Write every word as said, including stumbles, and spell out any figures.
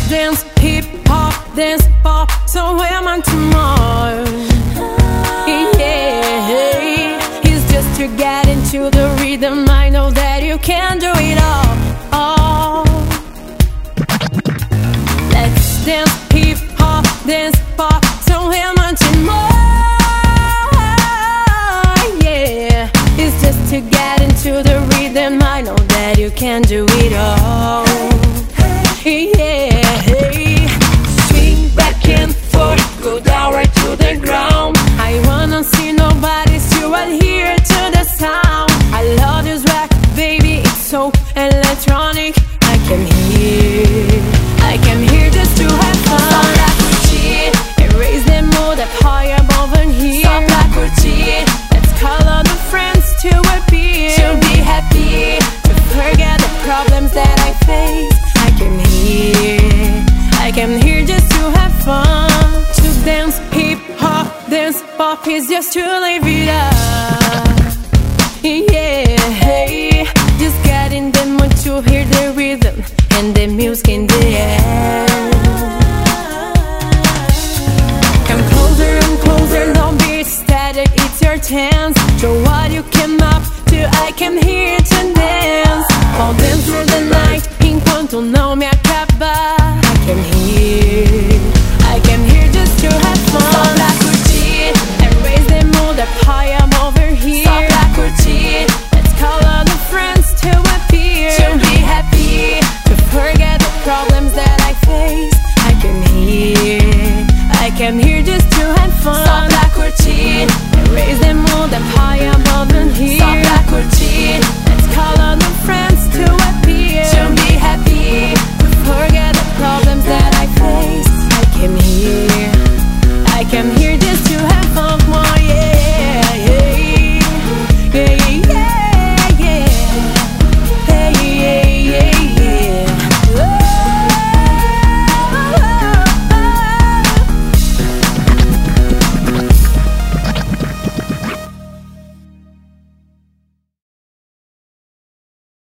dance, hip hop, dance, pop, so am I tomorrow. Yeah, it's just to get into the rhythm. I know that you can do it all, all. Let's dance, hip hop, dance, pop, so am I tomorrow. Yeah, it's just to get into the rhythm. I know that you can do it all. Yeah, swing back and forth, go down right to the ground. I wanna see nobody still adhere to the sound. I love this rock, baby, it's so electronic. I came here, I came here just to have fun. Só pra curtir, erase the mood up high above and here. Só pra curtir, let's call all the friends to appear. To be happy, to forget the problems that I face. I came here, I came here just to have fun. To dance, hip hop, dance, pop is just to live it up. Yeah, just get in the mood to hear the rhythm and the music in the air. Come closer and closer, don't be static, it's your chance. Show what you came up to, I came here to dance. I'll dance through the night enquanto não me acaba. I came here,